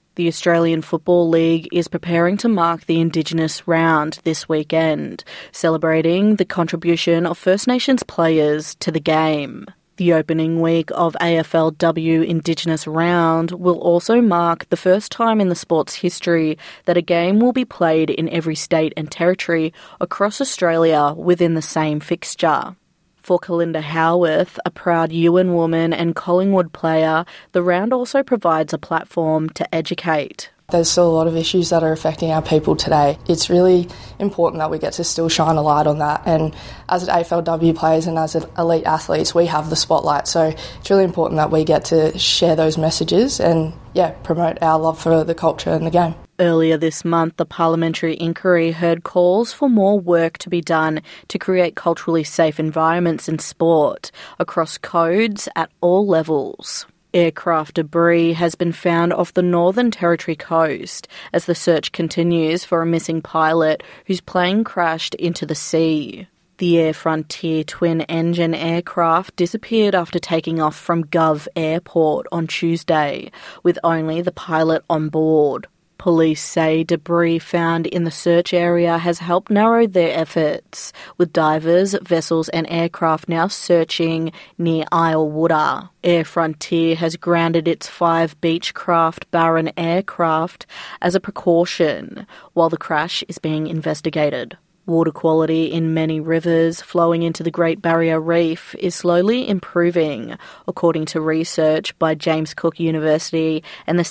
The Australian Football League is preparing to mark the Indigenous round this weekend, celebrating the contribution of First Nations players to the game. The opening week of AFLW Indigenous round will also mark the first time in the sport's history that a game will be played in every state and territory across Australia within the same fixture. For Kalinda Howarth, a proud Yuin woman and Collingwood player, the round also provides a platform to educate. There's still a lot of issues that are affecting our people today. It's really important that we get to still shine a light on that. And as AFLW players and as elite athletes, we have the spotlight. So it's really important that we get to share those messages and, promote our love for the culture and the game. Earlier this month, the parliamentary inquiry heard calls for more work to be done to create culturally safe environments in sport across codes at all levels. Aircraft debris has been found off the Northern Territory coast as the search continues for a missing pilot whose plane crashed into the sea. The Air Frontier twin-engine aircraft disappeared after taking off from Gov Airport on Tuesday, with only the pilot on board. Police say debris found in the search area has helped narrow their efforts, with divers, vessels and aircraft now searching near Islewood. Air Frontier has grounded its 5 Beechcraft Baron aircraft as a precaution, while the crash is being investigated. Water quality in many rivers flowing into the Great Barrier Reef is slowly improving, according to research by James Cook University and the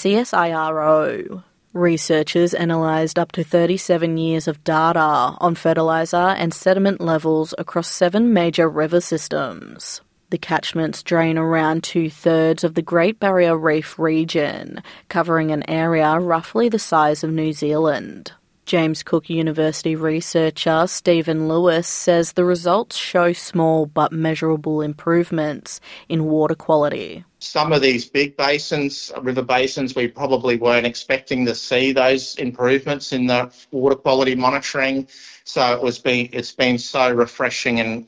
CSIRO. Researchers analysed up to 37 years of data on fertiliser and sediment levels across 7 major river systems. The catchments drain around 2/3 of the Great Barrier Reef region, covering an area roughly the size of New Zealand. James Cook University researcher Stephen Lewis says the results show small but measurable improvements in water quality. Some of these big basins, river basins, we probably weren't expecting to see those improvements in the water quality monitoring. So it's been so refreshing and,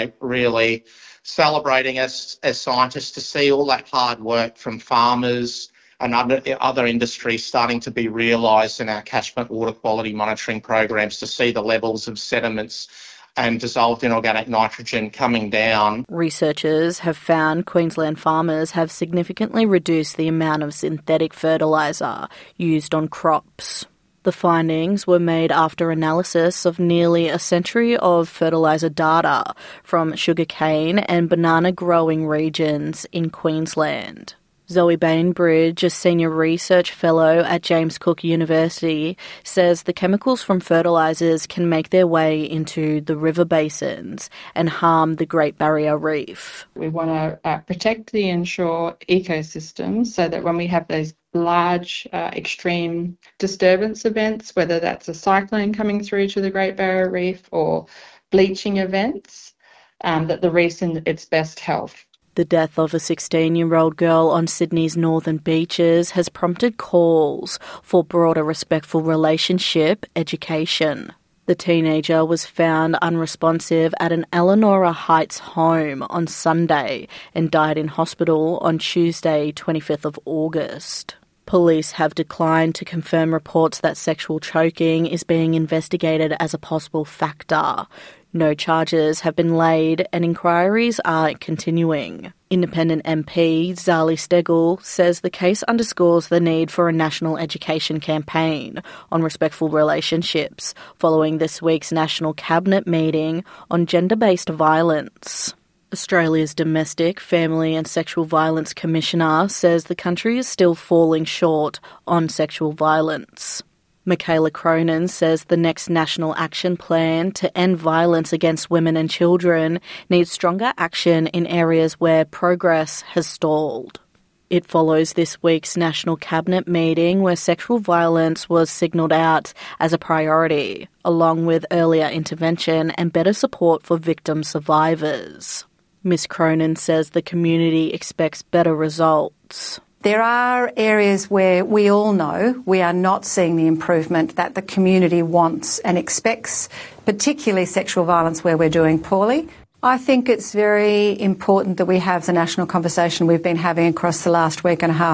really celebrating as scientists to see all that hard work from farmers and other industries starting to be realised in our catchment water quality monitoring programs, to see the levels of sediments and dissolved inorganic nitrogen coming down. Researchers have found Queensland farmers have significantly reduced the amount of synthetic fertiliser used on crops. The findings were made after analysis of nearly a century of fertiliser data from sugarcane and banana growing regions in Queensland. Zoe Bainbridge, a senior research fellow at James Cook University, says the chemicals from fertilisers can make their way into the river basins and harm the Great Barrier Reef. We want to protect the inshore ecosystems so that when we have those large extreme disturbance events, whether that's a cyclone coming through to the Great Barrier Reef or bleaching events, that the reef's in its best health. The death of a 16-year-old girl on Sydney's northern beaches has prompted calls for broader respectful relationship education. The teenager was found unresponsive at an Eleanora Heights home on Sunday and died in hospital on Tuesday, 25th of August. Police have declined to confirm reports that sexual choking is being investigated as a possible factor. No charges have been laid and inquiries are continuing. Independent MP Zali Steggall says the case underscores the need for a national education campaign on respectful relationships following this week's National Cabinet meeting on gender-based violence. Australia's Domestic, Family and Sexual Violence Commissioner says the country is still falling short on sexual violence. Michaela Cronin says the next National Action Plan to end violence against women and children needs stronger action in areas where progress has stalled. It follows this week's National Cabinet meeting where sexual violence was signalled out as a priority, along with earlier intervention and better support for victim survivors. Ms Cronin says the community expects better results. There are areas where we all know we are not seeing the improvement that the community wants and expects, particularly sexual violence where we're doing poorly. I think it's very important that we have the national conversation we've been having across the last week and a half.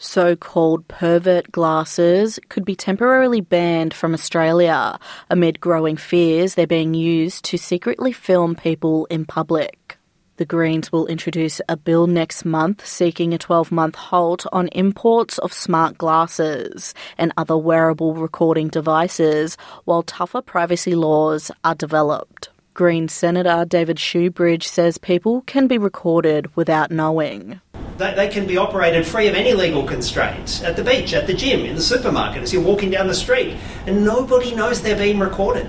So-called pervert glasses could be temporarily banned from Australia amid growing fears they're being used to secretly film people in public. The Greens will introduce a bill next month seeking a 12-month halt on imports of smart glasses and other wearable recording devices while tougher privacy laws are developed. Greens Senator David Shoebridge says people can be recorded without knowing. They can be operated free of any legal constraints at the beach, at the gym, in the supermarket, as you're walking down the street, and nobody knows they're being recorded.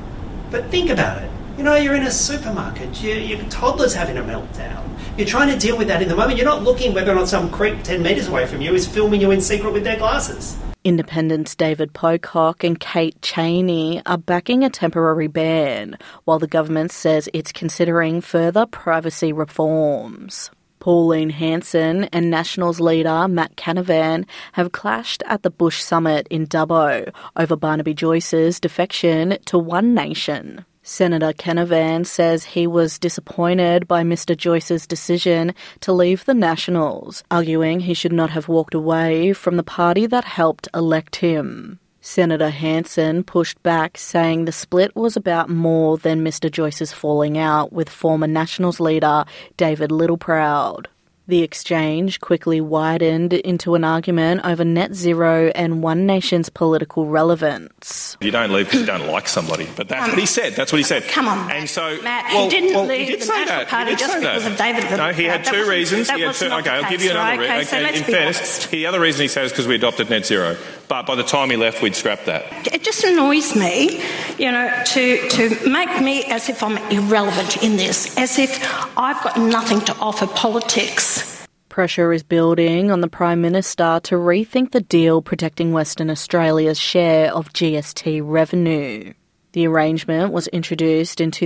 But think about it. You know, you're in a supermarket, your toddler's having a meltdown. You're trying to deal with that in the moment. You're not looking whether or not some creep 10 metres away from you is filming you in secret with their glasses. Independents David Pocock and Kate Cheney are backing a temporary ban, while the government says it's considering further privacy reforms. Pauline Hanson and Nationals leader Matt Canavan have clashed at the Bush Summit in Dubbo over Barnaby Joyce's defection to One Nation. Senator Canavan says he was disappointed by Mr Joyce's decision to leave the Nationals, arguing he should not have walked away from the party that helped elect him. Senator Hanson pushed back, saying the split was about more than Mr Joyce's falling out with former Nationals leader David Littleproud. The exchange quickly widened into an argument over net zero and One Nation's political relevance. You don't leave because you don't like somebody, but that's what he said. That's what he said. Come on, and so, Matt, he didn't leave the National Party just because of David Littleproud. No, he had two reasons. Okay, I'll give you another reason. So let's in be fairness, honest. the other reason he said is because we adopted net zero. But by the time he left, we'd scrapped that. It just annoys me, you know, to make me as if I'm irrelevant in this, as if I've got nothing to offer politics. Pressure is building on the Prime Minister to rethink the deal protecting Western Australia's share of GST revenue. The arrangement was introduced in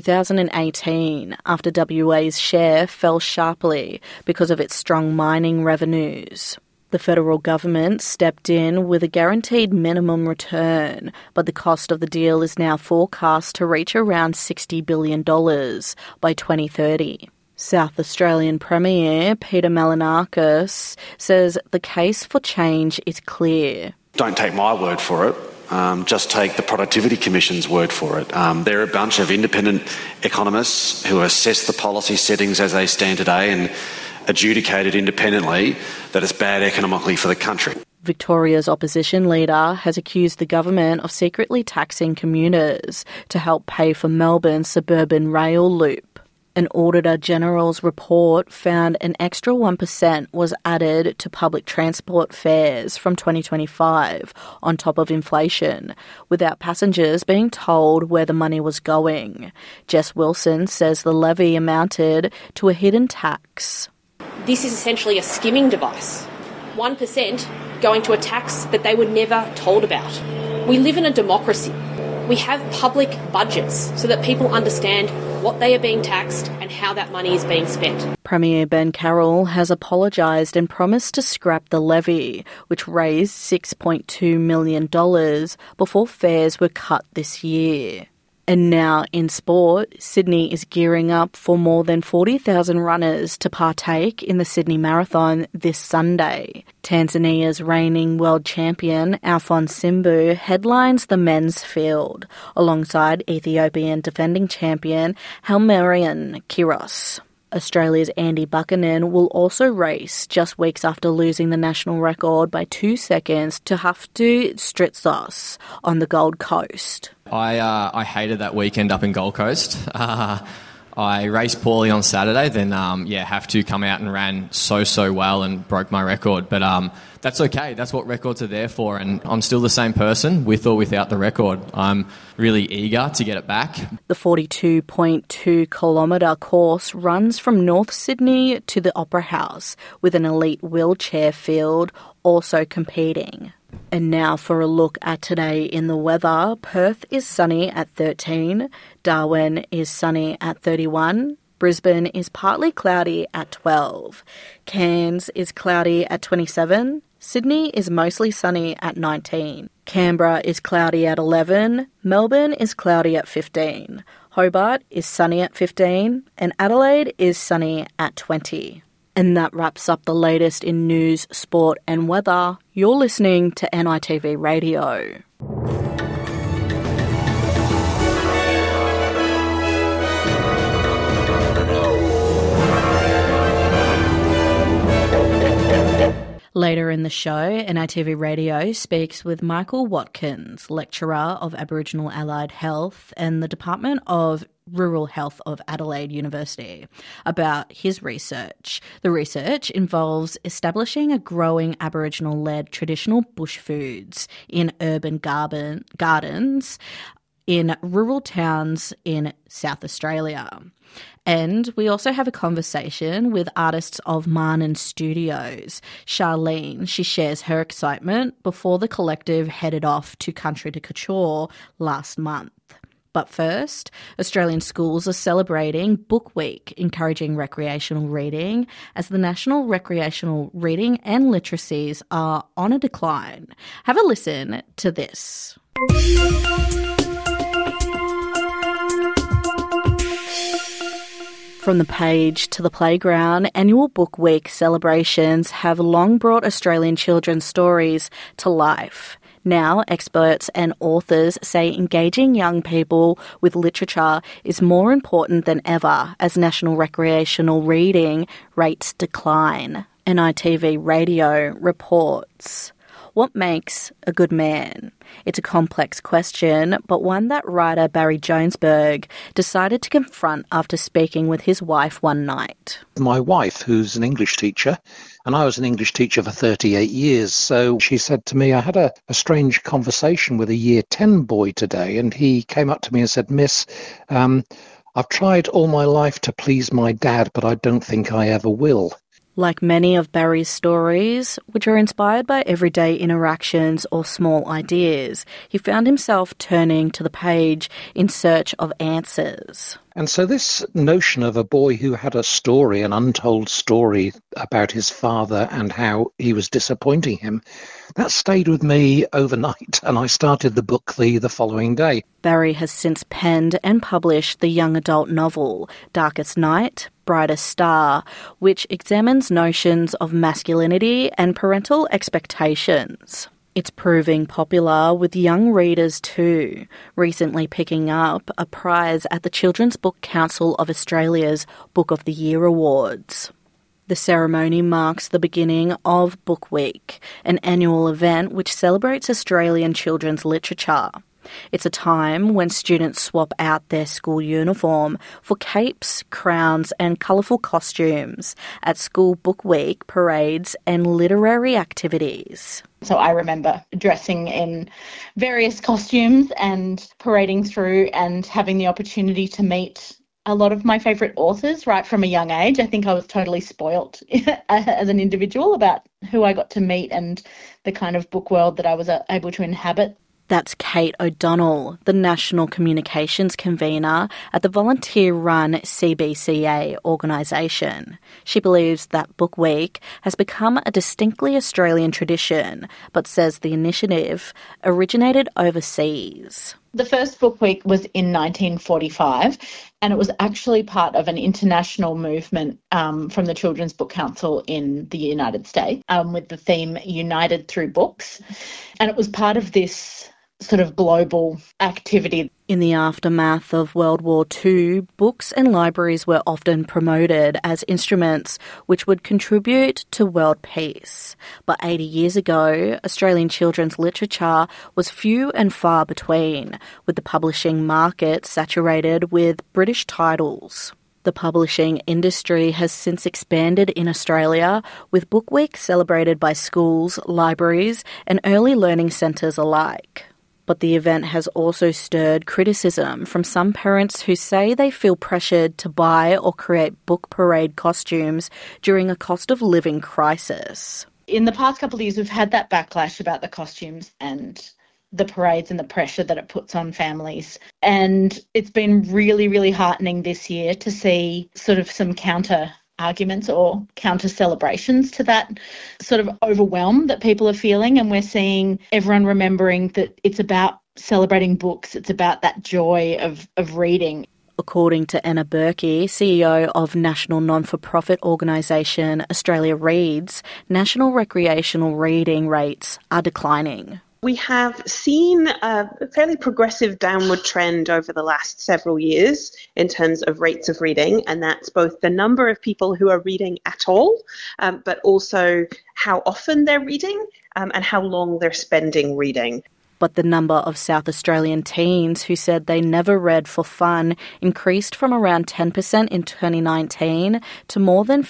2018 after WA's share fell sharply because of its strong mining revenues. The federal government stepped in with a guaranteed minimum return, but the cost of the deal is now forecast to reach around $60 billion by 2030. South Australian Premier Peter Malinakis says the case for change is clear. Don't take my word for it. Just take the Productivity Commission's word for it. They're a bunch of independent economists who assess the policy settings as they stand today and adjudicated independently that it's bad economically for the country. Victoria's opposition leader has accused the government of secretly taxing commuters to help pay for Melbourne's suburban rail loop. An Auditor General's report found an extra 1% was added to public transport fares from 2025 on top of inflation, without passengers being told where the money was going. Jess Wilson says the levy amounted to a hidden tax. This is essentially a skimming device. 1% going to a tax that they were never told about. We live in a democracy. We have public budgets so that people understand what they are being taxed and how that money is being spent. Premier Ben Carroll has apologised and promised to scrap the levy, which raised $6.2 million before fares were cut this year. And now in sport, Sydney is gearing up for more than 40,000 runners to partake in the Sydney Marathon this Sunday. Tanzania's reigning world champion Alphonse Simbu headlines the men's field, alongside Ethiopian defending champion Halmarian Kiros. Australia's Andy Buchanan will also race just weeks after losing the national record by 2 seconds to Haftu Stritsos on the Gold Coast. I hated that weekend up in Gold Coast. I raced poorly on Saturday, then Haftu come out and ran so well and broke my record. But that's okay. That's what records are there for. And I'm still the same person with or without the record. I'm really eager to get it back. The 42.2 kilometre course runs from North Sydney to the Opera House, with an elite wheelchair field also competing. And now for a look at today in the weather. Perth is sunny at 13, Darwin is sunny at 31, Brisbane is partly cloudy at 12, Cairns is cloudy at 27, Sydney is mostly sunny at 19, Canberra is cloudy at 11, Melbourne is cloudy at 15, Hobart is sunny at 15, and Adelaide is sunny at 20. And that wraps up the latest in news, sport and weather. You're listening to NITV Radio. Later in the show, NITV Radio speaks with Michael Watkins, lecturer of Aboriginal Allied Health and the Department of Rural Health of Adelaide University, about his research. The research involves establishing a growing Aboriginal-led traditional bush foods in urban gardens in rural towns in South Australia. And we also have a conversation with artists of Marnin Studios. Charlene, she shares her excitement before the collective headed off to Country to Couture last month. But first, Australian schools are celebrating Book Week, encouraging recreational reading, as the national recreational reading and literacies are on a decline. Have a listen to this. From the page to the playground, annual Book Week celebrations have long brought Australian children's stories to life. Now, experts and authors say engaging young people with literature is more important than ever as national recreational reading rates decline. NITV Radio reports. What makes a good man? It's a complex question, but one that writer Barry Jonesberg decided to confront after speaking with his wife one night. My wife, who's an English teacher, and I was an English teacher for 38 years, so she said to me, I had a strange conversation with a Year 10 boy today, and he came up to me and said, Miss, I've tried all my life to please my dad, but I don't think I ever will. Like many of Barry's stories, which are inspired by everyday interactions or small ideas, he found himself turning to the page in search of answers. And so this notion of a boy who had a story, an untold story about his father and how he was disappointing him, that stayed with me overnight, and I started the book the following day. Barry has since penned and published the young adult novel, Darkest Night, Brightest Star, which examines notions of masculinity and parental expectations. It's proving popular with young readers too, recently picking up a prize at the Children's Book Council of Australia's Book of the Year Awards. The ceremony marks the beginning of Book Week, an annual event which celebrates Australian children's literature. It's a time when students swap out their school uniform for capes, crowns and colourful costumes at school book week, parades and literary activities. So I remember dressing in various costumes and parading through and having the opportunity to meet a lot of my favourite authors right from a young age. I think I was totally spoilt as an individual about who I got to meet and the kind of book world that I was able to inhabit. That's Kate O'Donnell, the National Communications Convener at the volunteer-run CBCA organisation. She believes that Book Week has become a distinctly Australian tradition, but says the initiative originated overseas. The first Book Week was in 1945, and it was actually part of an international movement from the Children's Book Council in the United States with the theme United Through Books. And it was part of this sort of global activity. In the aftermath of World War II, books and libraries were often promoted as instruments which would contribute to world peace. But 80 years ago, Australian children's literature was few and far between, with the publishing market saturated with British titles. The publishing industry has since expanded in Australia, with Book Week celebrated by schools, libraries and early learning centres alike. But the event has also stirred criticism from some parents who say they feel pressured to buy or create book parade costumes during a cost of living crisis. In the past couple of years, we've had that backlash about the costumes and the parades and the pressure that it puts on families. And it's been really, really heartening this year to see sort of some counter arguments or counter celebrations to that sort of overwhelm that people are feeling. And we're seeing everyone remembering that it's about celebrating books. It's about that joy of reading. According to Anna Berkey, CEO of national non-for-profit organisation Australia Reads, national recreational reading rates are declining. We have seen a fairly progressive downward trend over the last several years in terms of rates of reading, and that's both the number of people who are reading at all, but also how often they're reading and how long they're spending reading. But the number of South Australian teens who said they never read for fun increased from around 10% in 2019 to more than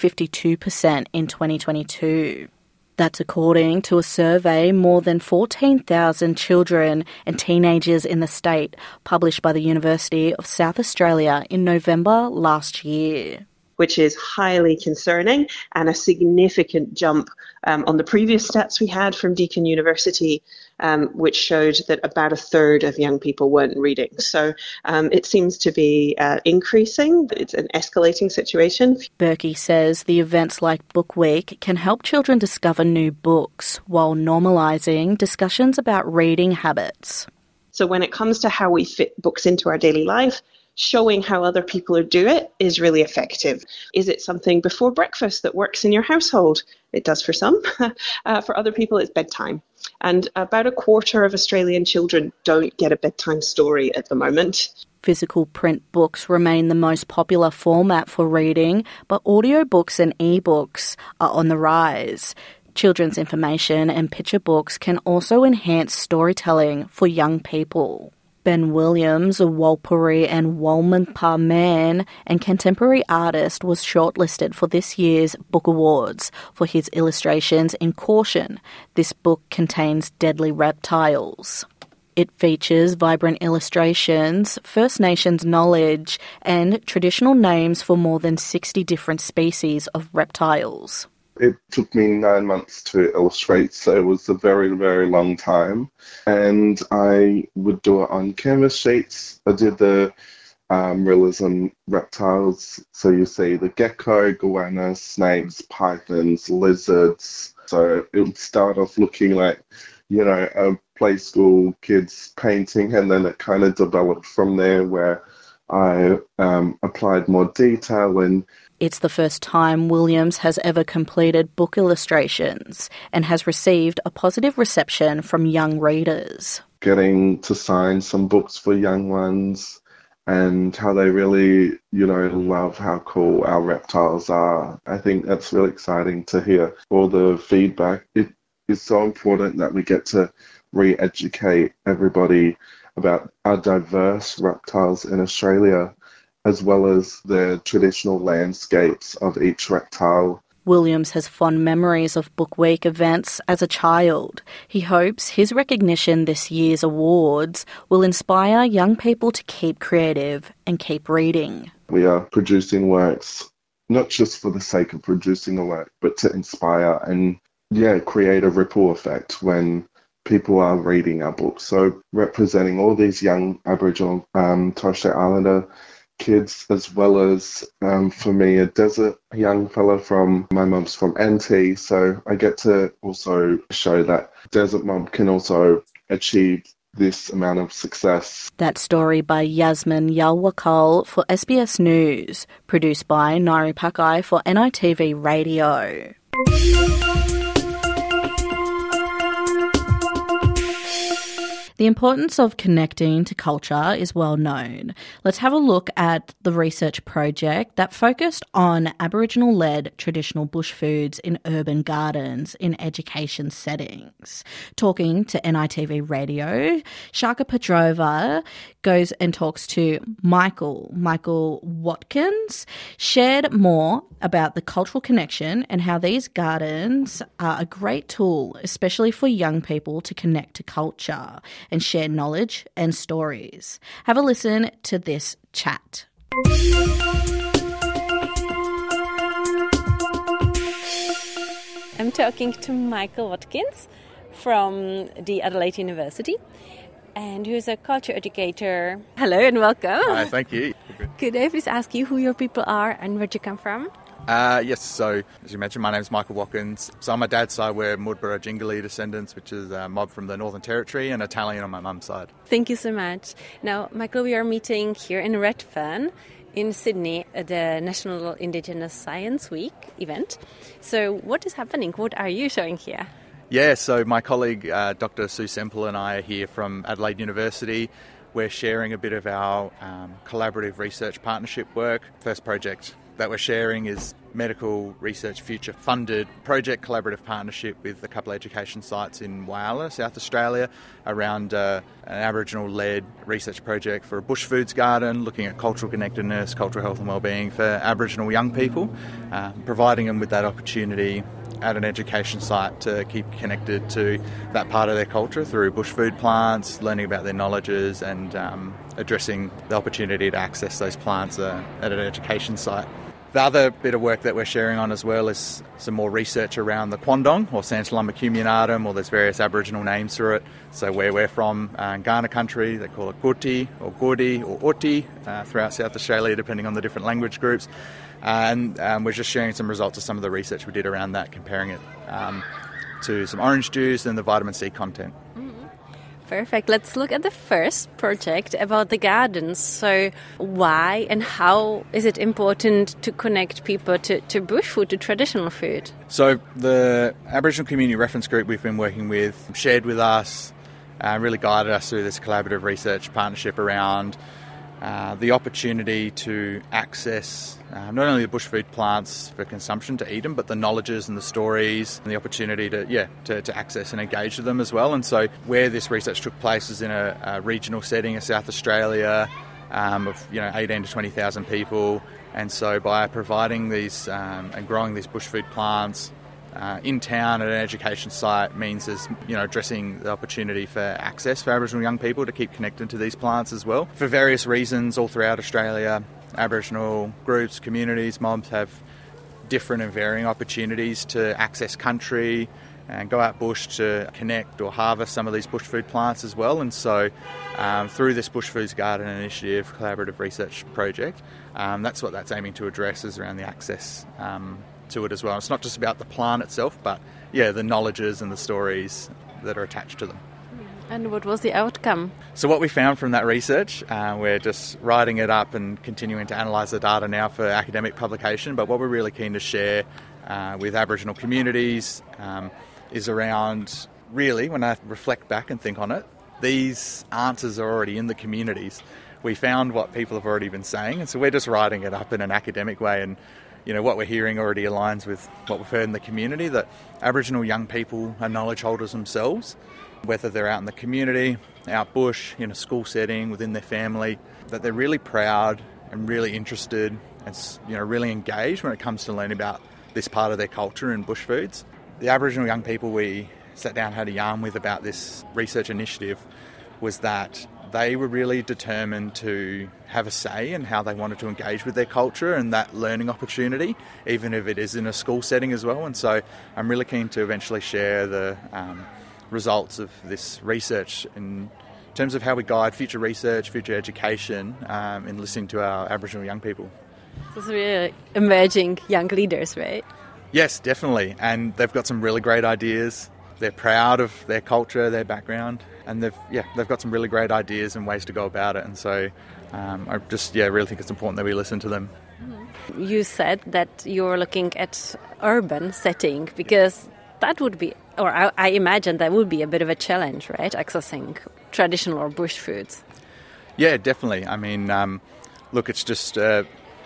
52% in 2022. That's according to a survey more than 14,000 children and teenagers in the state published by the University of South Australia in November last year. Which is highly concerning and a significant jump on the previous stats we had from Deakin University, which showed that about a third of young people weren't reading. So it seems to be increasing. It's an escalating situation. Berkey says the events like Book Week can help children discover new books while normalising discussions about reading habits. So when it comes to how we fit books into our daily life, showing how other people do it is really effective. Is it something before breakfast that works in your household? It does for some. For other people, it's bedtime. And about a quarter of Australian children don't get a bedtime story at the moment. Physical print books remain the most popular format for reading, but audiobooks and ebooks are on the rise. Children's information and picture books can also enhance storytelling for young people. Ben Williams, a Walpurgee and Walmanpah man and contemporary artist, was shortlisted for this year's Book Awards for his illustrations in Caution. This book contains deadly reptiles. It features vibrant illustrations, First Nations knowledge, and traditional names for more than 60 different species of reptiles. It took me 9 months to illustrate, so it was a very, very long time. And I would do it on canvas sheets. I did the realism reptiles. So you see the gecko, goanna, snakes, pythons, lizards. So it would start off looking like, you know, a play school kids painting, and then it kind of developed from there where I applied more detail and It's the first time Williams has ever completed book illustrations and has received a positive reception from young readers. Getting to sign some books for young ones and how they really, you know, love how cool our reptiles are. I think that's really exciting to hear all the feedback. It is so important that we get to re-educate everybody about our diverse reptiles in Australia, as well as the traditional landscapes of each reptile. Williams has fond memories of Book Week events as a child. He hopes his recognition this year's awards will inspire young people to keep creative and keep reading. We are producing works not just for the sake of producing a work, but to inspire and, create a ripple effect when people are reading our books. So representing all these young Aboriginal Torres Strait Islander kids, as well as for me, a desert young fella from, my mum's from NT, so I get to also show that desert mum can also achieve this amount of success. That story by Yasmin Yalwakal for SBS News, produced by Nairi Pakai for NITV Radio. The importance of connecting to culture is well known. Let's have a look at the research project that focused on Aboriginal-led traditional bush foods in urban gardens in education settings. Talking to NITV Radio, Shaka Petrova goes and talks to Michael Watkins, shared more about the cultural connection and how these gardens are a great tool, especially for young people to connect to culture and share knowledge and stories. Have a listen to this chat. I'm talking to Michael Watkins from the Adelaide University, and who's a culture educator. Hello and welcome. Hi, thank you. Could I please ask you who your people are and where you come from? Yes, so as you mentioned, my name's Michael Watkins. So on my dad's side, we're Mudburra Jingallee descendants, which is a mob from the Northern Territory, and Italian on my mum's side. Thank you so much. Now, Michael, we are meeting here in Redfern in Sydney at the National Indigenous Science Week event. So what is happening? What are you showing here? Yeah, so my colleague Dr. Sue Semple and I are here from Adelaide University. We're sharing a bit of our collaborative research partnership work. First project that we're sharing is Medical Research Future funded project collaborative partnership with a couple of education sites in Whyalla, South Australia, around an Aboriginal-led research project for a bush foods garden, looking at cultural connectedness, cultural health and wellbeing for Aboriginal young people, providing them with that opportunity at an education site to keep connected to that part of their culture through bush food plants, learning about their knowledges and addressing the opportunity to access those plants at an education site. The other bit of work that we're sharing on as well is some more research around the Quandong, or Santalum acuminatum, or there's various Aboriginal names for it. So where we're from, Kaurna country, they call it Guti or Gudi or Uti throughout South Australia, depending on the different language groups. And we're just sharing some results of some of the research we did around that, comparing it to some orange juice and the vitamin C content. Perfect. Let's look at the first project about the gardens. So why and how is it important to connect people to bush food, to traditional food? So the Aboriginal Community Reference Group we've been working with shared with us, really guided us through this collaborative research partnership around the opportunity to access not only the bush food plants for consumption to eat them, but the knowledges and the stories and the opportunity to access and engage with them as well. And so where this research took place is in a regional setting in South Australia of 18 to 20,000 people. And so by providing these and growing these bush food plants in town at an education site means there's addressing the opportunity for access for Aboriginal young people to keep connected to these plants as well. For various reasons all throughout Australia, Aboriginal groups, communities, mobs have different and varying opportunities to access country and go out bush to connect or harvest some of these bush food plants as well. And so through this Bush Foods Garden Initiative collaborative research project, that's what that's aiming to address, is around the access to it as well. It's not just about the plant itself, but the knowledges and the stories that are attached to them. And what was the outcome? So what we found from that research, we're just writing it up and continuing to analyse the data now for academic publication, but what we're really keen to share with Aboriginal communities is around, really, when I reflect back and think on it, these answers are already in the communities. We found what people have already been saying, and so we're just writing it up in an academic way, and what we're hearing already aligns with what we've heard in the community, that Aboriginal young people are knowledge holders themselves, whether they're out in the community, out bush, in a school setting, within their family, that they're really proud and really interested and really engaged when it comes to learning about this part of their culture and bush foods. The Aboriginal young people we sat down and had a yarn with about this research initiative was that they were really determined to have a say in how they wanted to engage with their culture and that learning opportunity, even if it is in a school setting as well. And so I'm really keen to eventually share the results of this research in terms of how we guide future research, future education in listening to our Aboriginal young people. Those are really emerging young leaders, right? Yes, definitely. And they've got some really great ideas. They're proud of their culture, their background, and they've got some really great ideas and ways to go about it. And so I just really think it's important that we listen to them. You said that you're looking at urban setting because that would be, or I imagine that would be a bit of a challenge, right? Accessing traditional or bush foods. Yeah, definitely. I mean, look, it's just a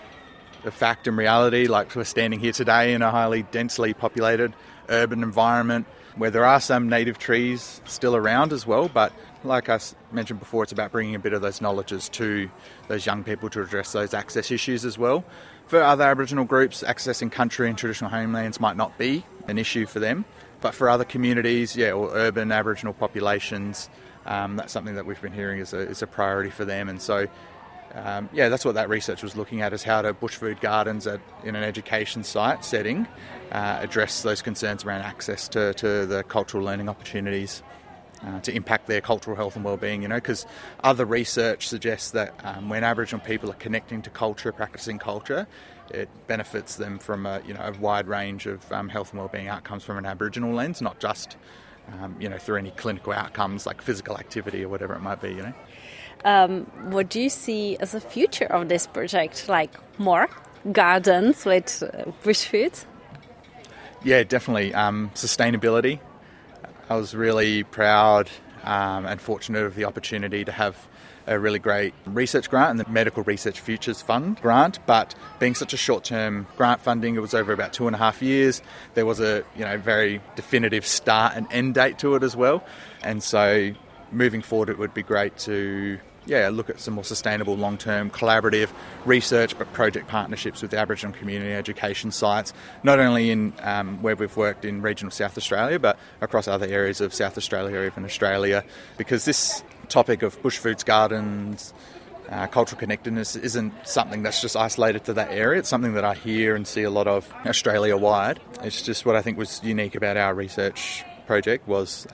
fact and reality. Like, we're standing here today in a highly densely populated urban environment where there are some native trees still around as well, but like I mentioned before, it's about bringing a bit of those knowledges to those young people to address those access issues as well. For other Aboriginal groups, accessing country and traditional homelands might not be an issue for them, but for other communities, or urban Aboriginal populations, that's something that we've been hearing is a priority for them. And so that's what that research was looking at, is how do bush food gardens in an education site setting address those concerns around access to the cultural learning opportunities to impact their cultural health and well-being, because other research suggests that when Aboriginal people are connecting to culture, practicing culture, it benefits them from a wide range of health and well-being outcomes from an Aboriginal lens, not just through any clinical outcomes like physical activity or whatever it might be. What do you see as a future of this project? Like more gardens with bush foods? Yeah, definitely. Sustainability. I was really proud and fortunate of the opportunity to have a really great research grant and the Medical Research Futures Fund grant, but being such a short-term grant funding, it was over about 2.5 years. There was a very definitive start and end date to it as well, and so moving forward it would be great to look at some more sustainable, long-term, collaborative research but project partnerships with the Aboriginal community education sites, not only in where we've worked in regional South Australia, but across other areas of South Australia or even Australia, because this topic of bush foods gardens, cultural connectedness isn't something that's just isolated to that area. It's something that I hear and see a lot of Australia-wide. It's just what I think was unique about our research project was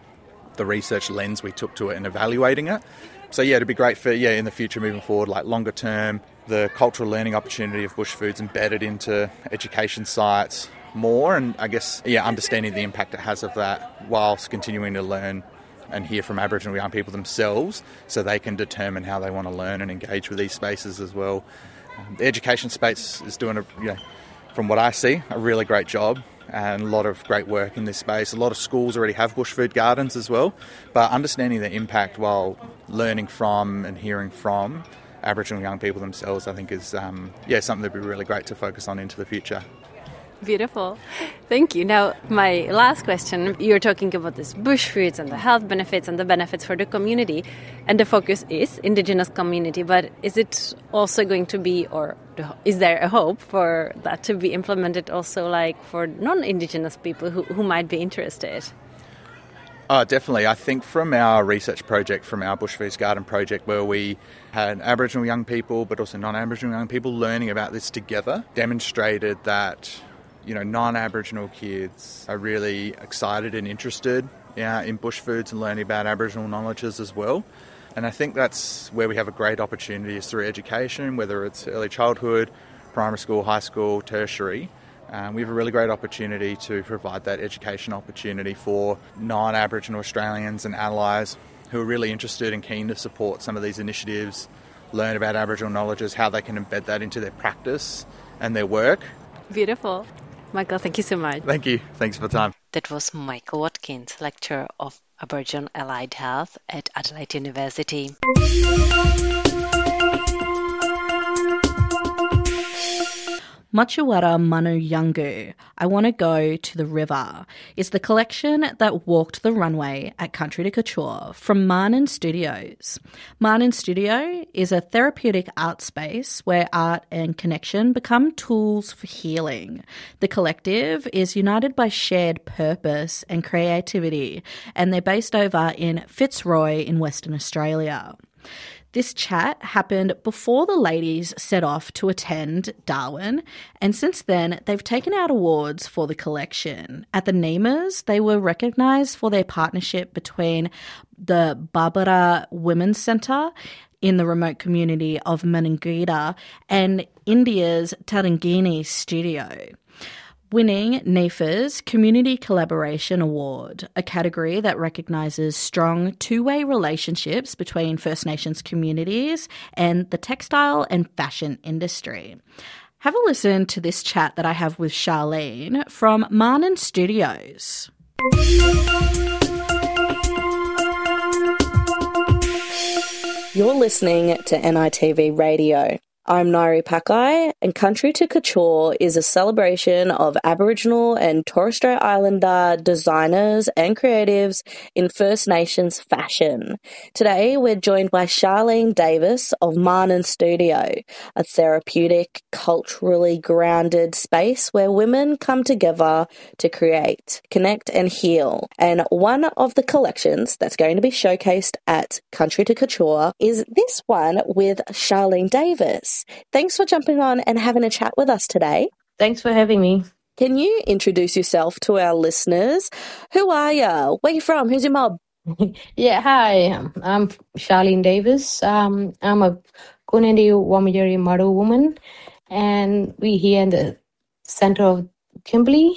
the research lens we took to it and evaluating it. So it'd be great for, in the future moving forward, like longer term, the cultural learning opportunity of bush foods embedded into education sites more, and I guess, understanding the impact it has of that whilst continuing to learn and hear from Aboriginal young people themselves so they can determine how they want to learn and engage with these spaces as well. The education space is doing, from what I see, a really great job. And a lot of great work in this space. A lot of schools already have bush food gardens as well, but understanding the impact while learning from and hearing from Aboriginal young people themselves, I think is something that'd be really great to focus on into the future. Beautiful. Thank you. Now, my last question, you're talking about this bush foods and the health benefits and the benefits for the community, and the focus is Indigenous community, but is it also going to be, or is there a hope for that to be implemented also like for non-Indigenous people who might be interested? Definitely. I think from our research project, from our Bush Foods Garden project, where we had Aboriginal young people but also non-Aboriginal young people learning about this together, demonstrated that non-Aboriginal kids are really excited and interested in bush foods and learning about Aboriginal knowledges as well. And I think that's where we have a great opportunity is through education, whether it's early childhood, primary school, high school, tertiary. We have a really great opportunity to provide that education opportunity for non-Aboriginal Australians and allies who are really interested and keen to support some of these initiatives, learn about Aboriginal knowledges, how they can embed that into their practice and their work. Beautiful. Michael, thank you so much. Thank you. Thanks for the time. That was Michael Watkins, Lecturer of Aboriginal Allied Health at Adelaide University. Machuwara Manu Yangu, I Want to Go to the River, is the collection that walked the runway at Country to Couture from Marnin Studios. Marnin Studio is a therapeutic art space where art and connection become tools for healing. The collective is united by shared purpose and creativity, and they're based over in Fitzroy in Western Australia. This chat happened before the ladies set off to attend Darwin, and since then they've taken out awards for the collection. At the NEMAs, they were recognised for their partnership between the Barbara Women's Centre in the remote community of Meningita and India's Tarangini studio, winning NEFA's Community Collaboration Award, a category that recognises strong two-way relationships between First Nations communities and the textile and fashion industry. Have a listen to this chat that I have with Charlene from Marnin Studios. You're listening to NITV Radio. I'm Nairi Pakai, and Country to Couture is a celebration of Aboriginal and Torres Strait Islander designers and creatives in First Nations fashion. Today, we're joined by Charlene Davis of Marnin Studio, a therapeutic, culturally grounded space where women come together to create, connect and heal. And one of the collections that's going to be showcased at Country to Couture is this one with Charlene Davis. Thanks for jumping on and having a chat with us today. Thanks for having me. Can you introduce yourself to our listeners? Who are you? Where are you from? Who's your mob? Yeah, hi. I'm Charlene Davis. I'm a Kunendi Wamajeri Madu woman, and we here in the center of Kimberley.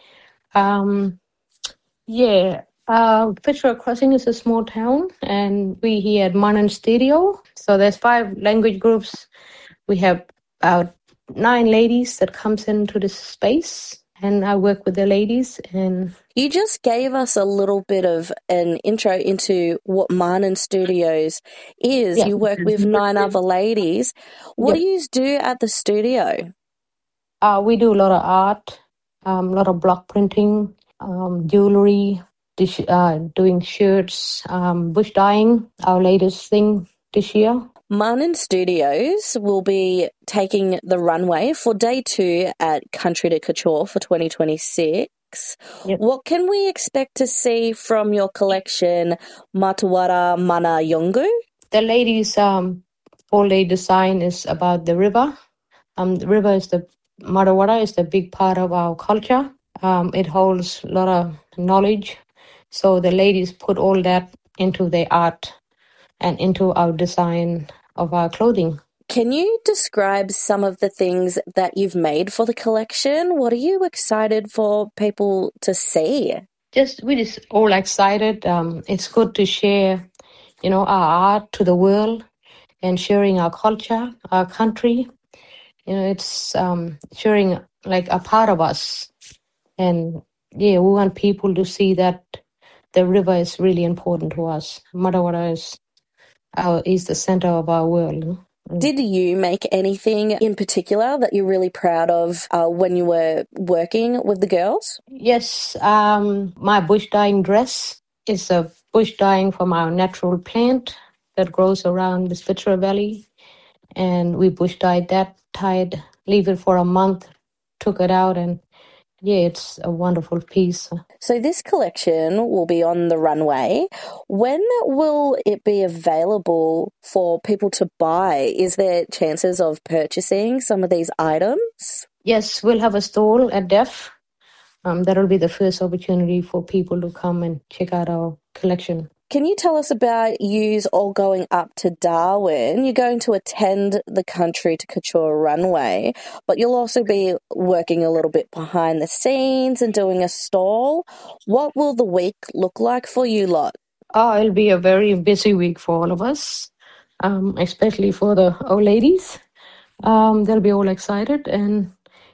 Fitzroy Crossing is a small town, and we here at Manan Studio. So there's 5 language groups. We have about 9 ladies that comes into this space, and I work with the ladies. And you just gave us a little bit of an intro into what Manan Studios is. Yeah. You work with 9 other ladies. What do you do at the studio? We do a lot of art, a lot of block printing, jewelry, doing shirts, bush dyeing, our latest thing this year. Manan Studios will be taking the runway for day 2 at Country to Couture for 2026. Yep. What can we expect to see from your collection, Matawara Mana Yongu? The ladies' all-day design is about the river. The river is Matawara is the big part of our culture. It holds a lot of knowledge. So the ladies put all that into their art and into our design of our clothing. Can you describe some of the things that you've made for the collection? What are you excited for people to see? We're just all excited. It's good to share, our art to the world and sharing our culture, our country. It's sharing like a part of us. And we want people to see that the river is really important to us. Matawara is the center of our world. Did you make anything in particular that you're really proud of when you were working with the girls? Yes, my bush dyeing dress is a bush dyeing from our natural plant that grows around the Fitzroy Valley. And we bush dyed that, leave it for a month, took it out, and it's a wonderful piece. So this collection will be on the runway. When will it be available for people to buy? Is there chances of purchasing some of these items? Yes, we'll have a stall at DEF. That'll be the first opportunity for people to come and check out our collection. Can you tell us about yous all going up to Darwin? You're going to attend the Country to Couture runway, but you'll also be working a little bit behind the scenes and doing a stall. What will the week look like for you lot? It'll be a very busy week for all of us, especially for the old ladies. They'll be all excited. And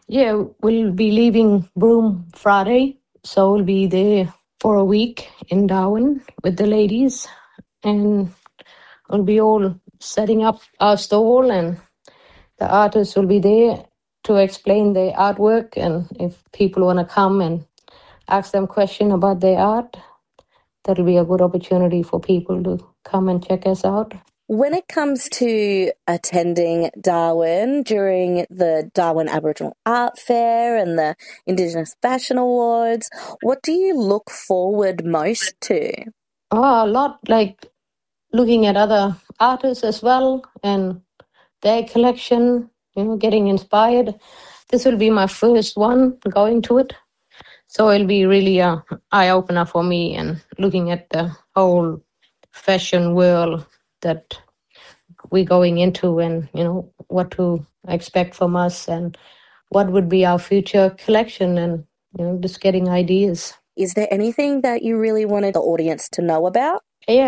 we'll be leaving Broome Friday, so we'll be there for a week in Darwin with the ladies, and we'll be all setting up our stall, and the artists will be there to explain their artwork, and if people want to come and ask them questions about their art, that'll be a good opportunity for people to come and check us out. When it comes to attending Darwin during the Darwin Aboriginal Art Fair and the Indigenous Fashion Awards, what do you look forward most to? A lot, like looking at other artists as well and their collection, getting inspired. This will be my first one going to it. So it'll be really an eye-opener for me, and looking at the whole fashion world that we're going into, and what to expect from us and what would be our future collection, and just getting ideas. Is there anything that you really wanted the audience to know about?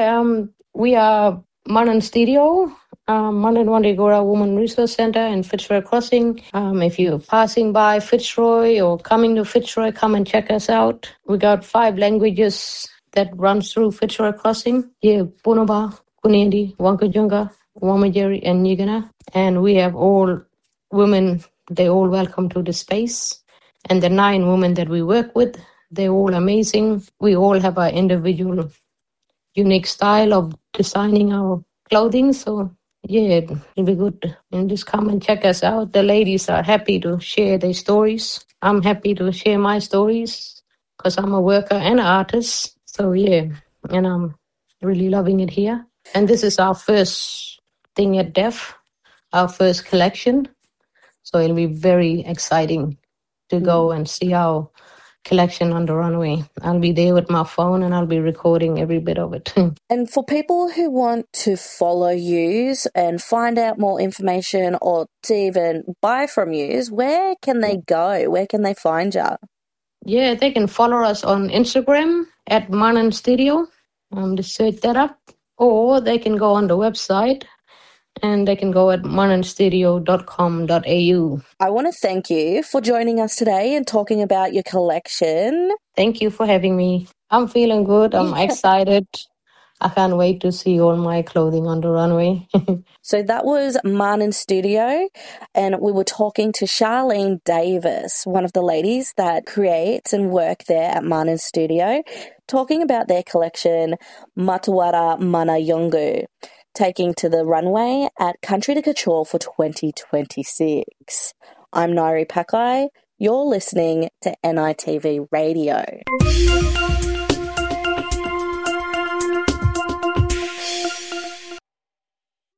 We are Manan Studio, Manan Wandigora Women Resource Centre in Fitzroy Crossing. If you're passing by Fitzroy or coming to Fitzroy, come and check us out. We got 5 languages that runs through Fitzroy Crossing. Punaba, Kunendi, Wankajunga, Wamajeri, and Nyigana. And we have all women, they all welcome to the space. And the 9 women that we work with, they're all amazing. We all have our individual unique style of designing our clothing. So it'll be good. And just come and check us out. The ladies are happy to share their stories. I'm happy to share my stories because I'm a worker and an artist. So and I'm really loving it here. And this is our first thing at DEF, our first collection. So it'll be very exciting to go and see how collection on the runway. I'll be there with my phone and I'll be recording every bit of it. And for people who want to follow yous and find out more information or to even buy from yous, where can they go? Where can they find you? Yeah, they can follow us on Instagram at Manan Studio. Just search that up. Or they can go on the website and they can go at mananstudio.com.au. I want to thank you for joining us today and talking about your collection. Thank you for having me. I'm feeling good. I'm excited. I can't wait to see all my clothing on the runway. So that was Manan Studio, and we were talking to Charlene Davis, one of the ladies that creates and work there at Manan Studio, talking about their collection Matawara Mana Yongu, taking to the runway at Country to Couture for 2026. I'm Nairi Pakai. You're listening to NITV Radio.